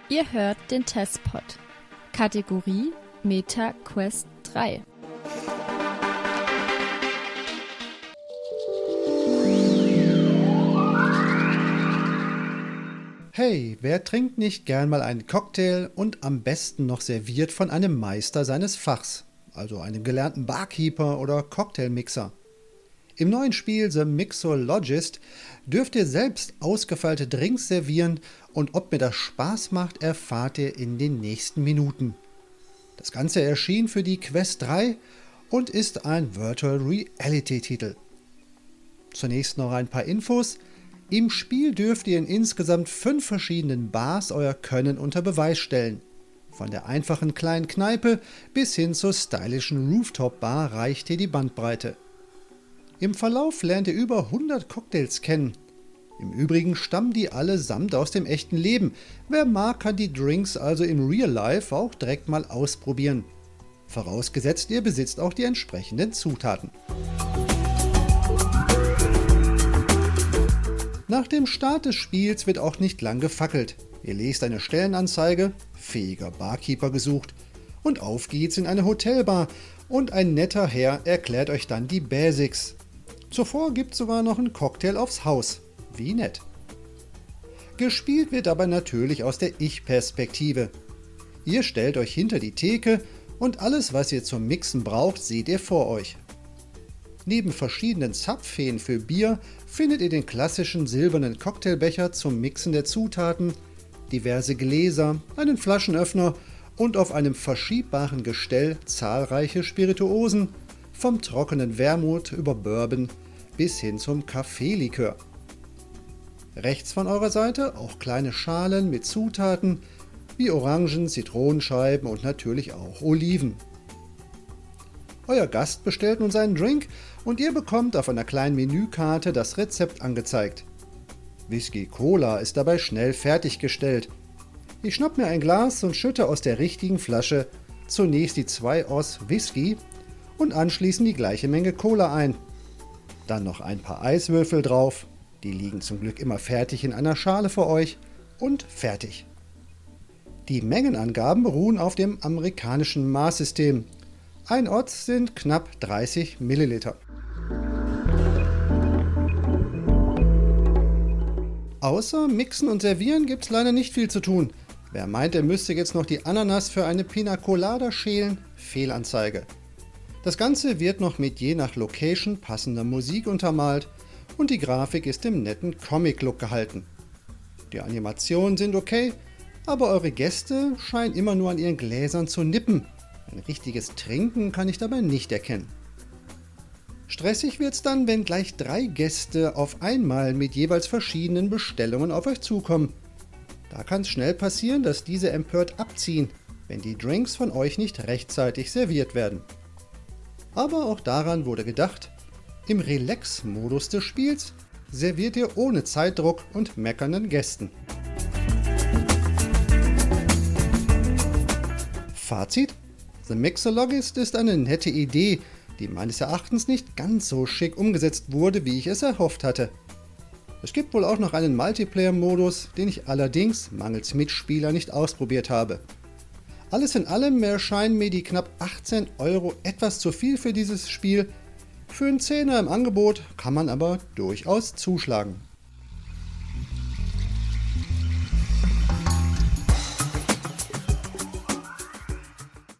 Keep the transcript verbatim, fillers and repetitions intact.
Ihr hört den Testpod. Kategorie Meta Quest drei. Hey, wer trinkt nicht gern mal einen Cocktail und am besten noch serviert von einem Meister seines Fachs, also einem gelernten Barkeeper oder Cocktailmixer? Im neuen Spiel The Mixologist dürft ihr selbst ausgefeilte Drinks servieren und ob mir das Spaß macht, erfahrt ihr in den nächsten Minuten. Das Ganze erschien für die Quest drei und ist ein Virtual Reality Titel. Zunächst noch ein paar Infos. Im Spiel dürft ihr in insgesamt fünf verschiedenen Bars euer Können unter Beweis stellen. Von der einfachen kleinen Kneipe bis hin zur stylischen Rooftop-Bar reicht hier die Bandbreite. Im Verlauf lernt ihr über hundert Cocktails kennen. Im Übrigen stammen die allesamt aus dem echten Leben. Wer mag, kann die Drinks also im Real Life auch direkt mal ausprobieren. Vorausgesetzt, ihr besitzt auch die entsprechenden Zutaten. Nach dem Start des Spiels wird auch nicht lang gefackelt. Ihr lest eine Stellenanzeige, fähiger Barkeeper gesucht, und auf geht's in eine Hotelbar und ein netter Herr erklärt euch dann die Basics. Zuvor gibt's sogar noch einen Cocktail aufs Haus. Wie nett. Gespielt wird aber natürlich aus der Ich-Perspektive. Ihr stellt euch hinter die Theke und alles, was ihr zum Mixen braucht, seht ihr vor euch. Neben verschiedenen Zapfhähnen für Bier findet ihr den klassischen silbernen Cocktailbecher zum Mixen der Zutaten, diverse Gläser, einen Flaschenöffner und auf einem verschiebbaren Gestell zahlreiche Spirituosen, vom trockenen Wermut über Bourbon bis hin zum Kaffeelikör. Rechts von eurer Seite auch kleine Schalen mit Zutaten wie Orangen, Zitronenscheiben und natürlich auch Oliven. Euer Gast bestellt nun seinen Drink und ihr bekommt auf einer kleinen Menükarte das Rezept angezeigt. Whisky Cola ist dabei schnell fertiggestellt. Ich schnapp mir ein Glas und schütte aus der richtigen Flasche zunächst die zwei Oz Whisky und anschließend die gleiche Menge Cola ein. Dann noch ein paar Eiswürfel drauf, die liegen zum Glück immer fertig in einer Schale für euch und fertig. Die Mengenangaben beruhen auf dem amerikanischen Maßsystem. Ein Oz sind knapp dreißig Milliliter. Außer Mixen und Servieren gibt's leider nicht viel zu tun. Wer meint, er müsste jetzt noch die Ananas für eine Pina Colada schälen? Fehlanzeige. Das Ganze wird noch mit je nach Location passender Musik untermalt und die Grafik ist im netten Comic-Look gehalten. Die Animationen sind okay, aber eure Gäste scheinen immer nur an ihren Gläsern zu nippen. Ein richtiges Trinken kann ich dabei nicht erkennen. Stressig wird's dann, wenn gleich drei Gäste auf einmal mit jeweils verschiedenen Bestellungen auf euch zukommen. Da kann es schnell passieren, dass diese empört abziehen, wenn die Drinks von euch nicht rechtzeitig serviert werden. Aber auch daran wurde gedacht, im Relax-Modus des Spiels serviert ihr ohne Zeitdruck und meckernden Gästen. Fazit: The Mixologist ist eine nette Idee, die meines Erachtens nicht ganz so schick umgesetzt wurde, wie ich es erhofft hatte. Es gibt wohl auch noch einen Multiplayer-Modus, den ich allerdings mangels Mitspieler nicht ausprobiert habe. Alles in allem erscheinen mir die knapp achtzehn Euro etwas zu viel für dieses Spiel. Für einen Zehner im Angebot kann man aber durchaus zuschlagen.